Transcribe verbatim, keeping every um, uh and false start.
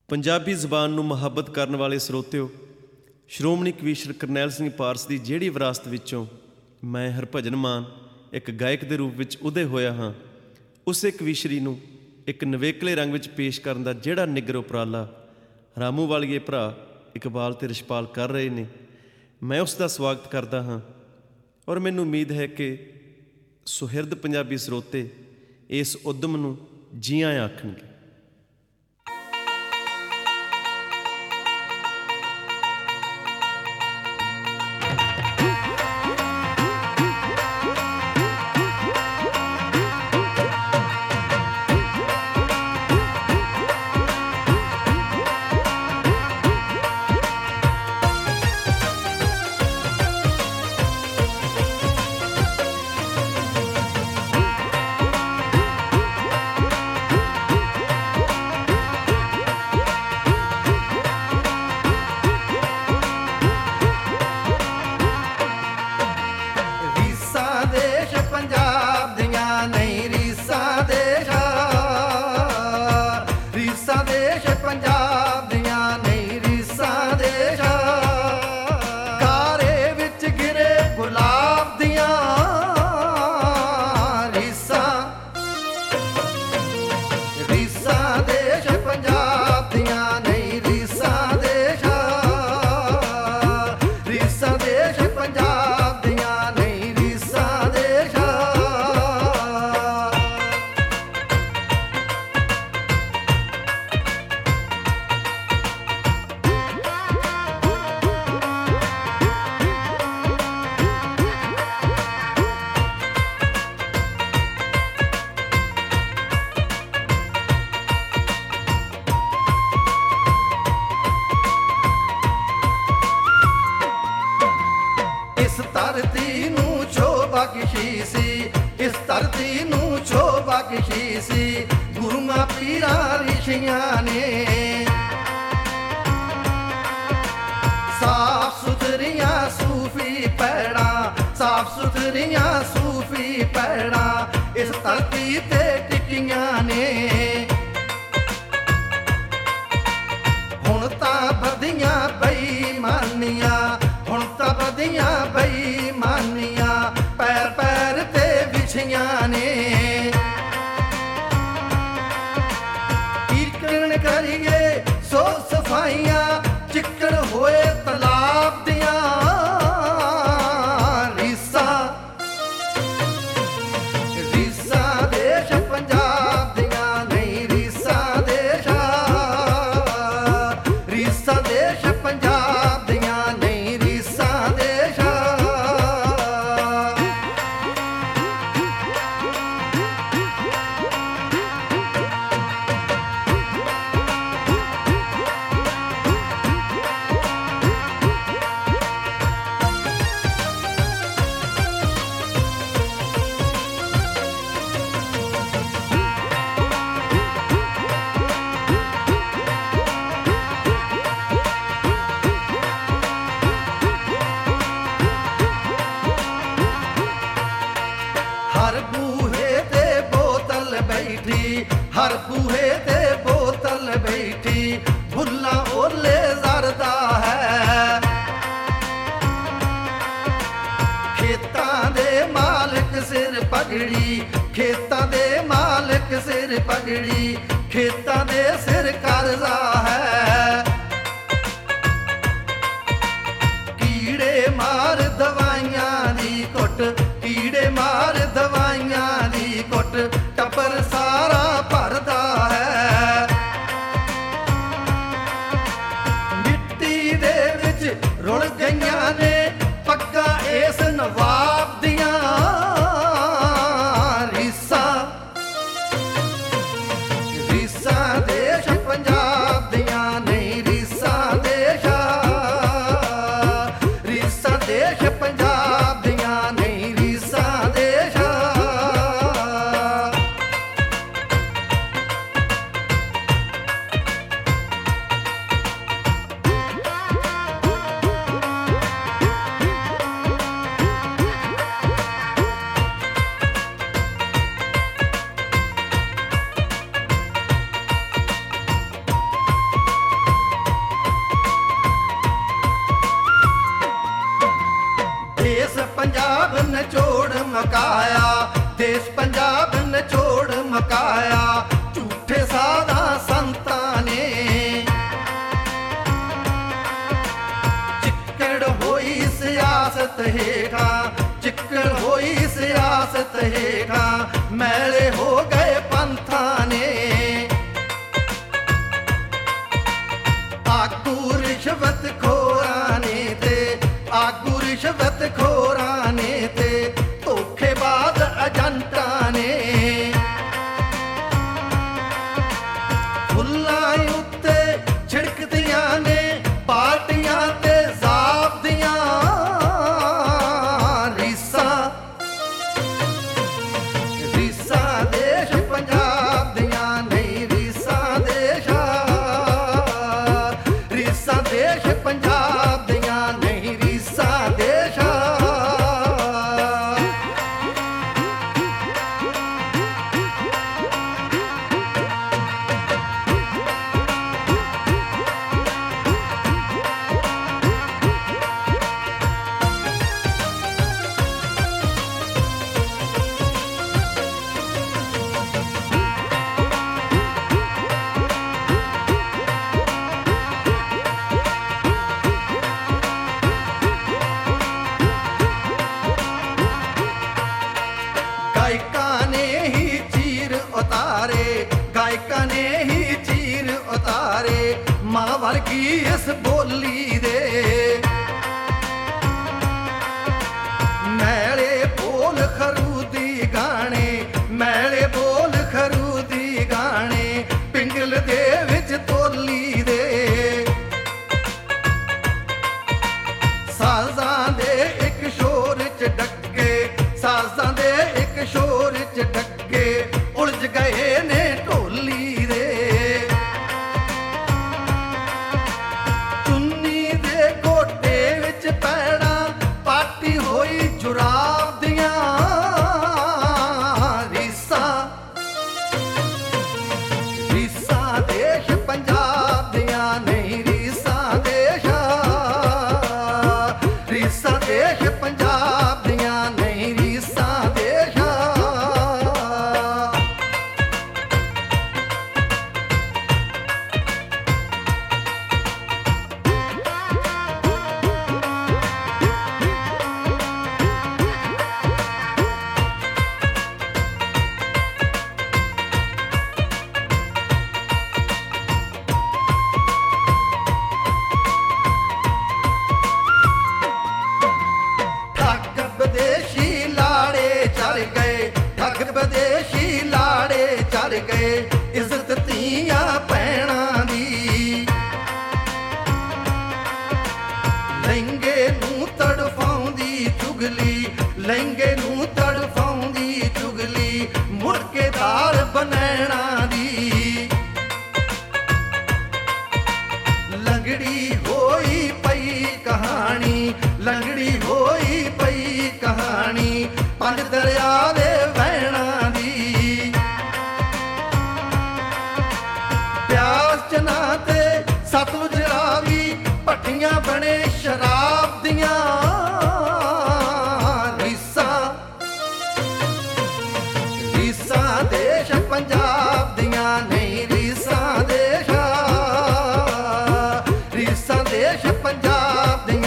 ਪੰਜਾਬੀ ਜ਼ਬਾਨ ਨੂੰ ਮੁਹੱਬਤ ਕਰਨ ਵਾਲੇ ਸਰੋਤਿਓ, ਸ਼੍ਰੋਮਣੀ ਕਵੀਸ਼ਰ ਕਰਨੈਲ ਸਿੰਘ ਪਾਰਸ ਦੀ ਜਿਹੜੀ ਵਿਰਾਸਤ ਵਿੱਚੋਂ ਮੈਂ ਹਰਭਜਨ ਮਾਨ ਇੱਕ ਗਾਇਕ ਦੇ ਰੂਪ ਵਿੱਚ ਉਦੇ ਹੋਇਆ ਹਾਂ, ਉਸੇ ਕਵੀਸ਼ਰੀ ਨੂੰ ਇੱਕ ਨਵੇਕਲੇ ਰੰਗ ਵਿੱਚ ਪੇਸ਼ ਕਰਨ ਦਾ ਜਿਹੜਾ ਨਿੱਘਰ ਉਪਰਾਲਾ ਰਾਮੂ ਵਾਲੀਏ ਭਰਾ ਇਕਬਾਲ ਅਤੇ ਰਿਸ਼ਪਾਲ ਕਰ ਰਹੇ ਨੇ, ਮੈਂ ਉਸ ਦਾ ਸਵਾਗਤ ਕਰਦਾ ਹਾਂ। ਔਰ ਮੈਨੂੰ ਉਮੀਦ ਹੈ ਕਿ ਸੁਹਿਰਦ ਪੰਜਾਬੀ ਸਰੋਤੇ ਇਸ ਉਦਮ ਨੂੰ ਜੀ ਆਇਆਂ ਆਖਣਗੇ। ਧਰਤੀ ਨੂੰ ਛੋ ਬਖਸ਼ੀ ਸੀ, ਇਸ ਧਰਤੀ ਨੂੰ ਛੋ ਬਖਸ਼ੀ ਸੀ ਗੁਰੂਆਂ ਪੀਰਾਂ ਰਿਸ਼ੀਆਂ ਨੇ। ਸਾਫ ਸੁਥਰੀਆਂ ਸੂਫੀ ਪੈੜਾਂ, ਸਾਫ ਸੁਥਰੀਆਂ ਸੂਫੀ ਪੈੜਾਂ ਇਸ ਧਰਤੀ ਤੇ ਟਿਕੀਆਂ ਨੇ। ਹੁਣ ਤਾਂ ਵਧੀਆਂ ਬੇਈਮਾਨੀਆਂ, ਹੁਣ ਤਾਂ ਵਧੀਆਂ ਬੇਈਮਾਨੀਆਂ ਪੈਰ ਪੈਰ ਤੇ ਵਿਛੀਆਂ ਨੇ। ਕੀਰਤਨ ਕਰੀਏ ਸੋ ਸਫਾਈਆਂ ਚਿੱਕੜ ਹੋਏ ਤਲਾਬ ਦੀਆਂ ਰੀਸਾਂ, ਰੀਸਾਂ ਦੇਸ਼ ਪੰਜਾਬ ਦੀਆਂ ਨਹੀਂ ਰੀਸਾਂ ਦੇਸ਼ਾਂ, ਰੀਸਾਂ ਦੇਸ਼ ਪੰਜਾਬ ਦੀਆਂ ਨਹੀਂ ਰੀਸਾਂ ਦੇਸ਼ਾਂ। ਹਰ ਬੂਹੇ ਤੇ ਬੋਤਲ ਬੈਠੀ, ਹਰ ਬੂਹੇ ਤੇ ਬੋਤਲ ਬੈਠੀ ਭੁੱਲਾਂ ਓਲੇ ਜ਼ਰਦਾ ਹੈ। ਖੇਤਾਂ ਦੇ ਮਾਲਕ ਸਿਰ ਪਗੜੀ, ਖੇਤਾਂ ਦੇ ਮਾਲਕ ਸਿਰ ਪਗੜੀ ਖੇਤਾਂ ਦੇ ਸਿਰ ਕਰਜ਼ਾ ਹੈ। ਕੀੜੇ ਮਾਰ ਦਵਾਈਆਂ ਦੀ ਘੁੱਟ, ਕੀੜੇ ਮਾਰ ਦਵਾਈਆਂ ਦੀ ਘੁੱਟ ਟੱਬਰ ਸਾਰਾ ਭਰਦਾ ਹੈ। ਮਿੱਟੀ ਦੇ ਵਿੱਚ ਰੁਲ ਗਈਆਂ ਨੇ ਪੱਗਾਂ ਇਸ ਨਵਾਬ ਦੀਆਂ ਰੀਸਾਂ, ਰੀਸਾਂ ਦੇਸ਼ ਪੰਜਾਬ ਹੇਠਾਂ ਮੈਲੇ ਹੋ ਗਏ ਪੰਥਾਂ ਨੇ। ਆਗੂ ਰਿਸ਼ਵਤ ਖੋਰਾਂ ਨੇ ਤੇ ਆਗੂ ਰਿਸ਼ਵਤ ਖੋਰਾਂ ਨੇ ਤੇ ਧੋਖੇਬਾਜ਼ ਏਜੰਟਾਂ ਨੇ। ਫੁੱਲਾਂ ਉੱਤੇ ਛਿੜਕਦੀਆਂ ਨੇ ਪਾਰਟੀਆਂ ਤੇ ਜ਼ਾਬ ਦੀਆਂ ਰੀਸਾਂ। ਰੀਸਾਂ ਦੇਸ਼ ਪੰਜਾਬ ਦੀਆਂ ਨਹੀਂ ਰੀਸਾਂ ਦੇਸ਼ਾਂ। ਰੀਸਾਂ ਦੇਸ਼ ਪੰਜਾਬ ਦੀਆਂ ਨਹੀਂ ਰੀਸਾਂ ਦੇਸ਼ਾਂ। ਗਾਇਕਾਂ ਨੇ ਹੀ ਚੀਰ ਉਤਾਰੇ ਗਾਇਕਾਂ ਨੇ ਹੀ ਚੀਰ ਉਤਾਰੇ ਮਾਂ ਵਰਗੀ ਇਸ ਬੋਲੀ ਦੇ। ਮੈਲੇ ਬੋਲ ਖਰੂਦੀ ਗਾਣੇ ਮੈਲੇ ਬੋਲ ਖਰੂਦੀ ਗਾਣੇ ਪਿੰਗਲ ਦੇ ਵਿੱਚ ਤੋਲੀ ਦੇ। ਸਾਜ਼ਾਂ ਦੇ ਇੱਕ ਸ਼ੋਰ ਚ ਡੱਕੇ ਸਾਜ਼ਾਂ ਦੇ ਇੱਕ ਸ਼ੋਰ ਚ ਡੱਕੇ ਉਲਝ ਗਏ ਨੇ ਢੋਲੀ ਦੇ। ਚੁੰਨੀ ਦੇ ਗੋਟੇ ਵਿੱਚ ਪੈਣਾ ਪਾਟੀ ਹੋਈ ਜੁਰਾਬ ਦੀਆਂ ਰੀਸਾਂ। ਰੀਸਾਂ ਦੇਸ਼ ਪੰਜਾਬ ਦੀਆਂ ਨਹੀਂ ਰੀਸਾਂ ਦੇਸ਼ਾਂ। ਰੀਸਾਂ ਦੇਸ਼ ਪੰਜਾਬ ਦੀਆਂ ਨਹੀਂ ਰੀਸਾਂ ਦੇਸ਼ਾਂ। ਠੱਗ ਵਿਦੇਸ਼ੀ ਲਾੜੇ ਚਲ ਗਏ ਠੱਗ ਵਿਦੇਸ਼ੀ ਲਾੜੇ ਚਲ ਗਏ ਇੱਜ਼ਤ ਧੀਆਂ ਭੈਣਾਂ ਦੀ। ਲਹਿੰਗੇ ਨੂੰ ਤੜਫਾਉਂਦੀ ਚੁਗਲੀ ਲਹਿੰਗੇ ਨੂੰ ਤੜਫਾਉਂਦੀ ਚੁਗਲੀ ਮੁੜ ਕੇ ਦਾਲ ਬਣੈਣਾ ਦੀ। ਲੰਗੜੀ ਹੋਈ ਪਈ ਕਹਾਣੀ ਲੰਗੜੀ ਹੋਈ ਪਈ ਕਹਾਣੀ ਪੰਜ ਦਰਿਆ ਦੇ ਵਹਿਣਾਂ ਦੀ। ਪਿਆਸ ਚਨਾ ਤੇ ਸਤਲੁਜ ਰਾਵੀ ਭੱਟੀਆਂ ਬਣੇ ਸ਼ਰਾਬ ਦੀਆਂ ਰੀਸਾਂ। ਰੀਸਾਂ ਦੇਸ਼ ਪੰਜਾਬ ਦੀਆਂ ਨਹੀਂ ਰੀਸਾਂ ਦੇਸ਼ਾਂ। ਰੀਸਾਂ ਦੇਸ਼ ਪੰਜਾਬ ਦੀਆਂ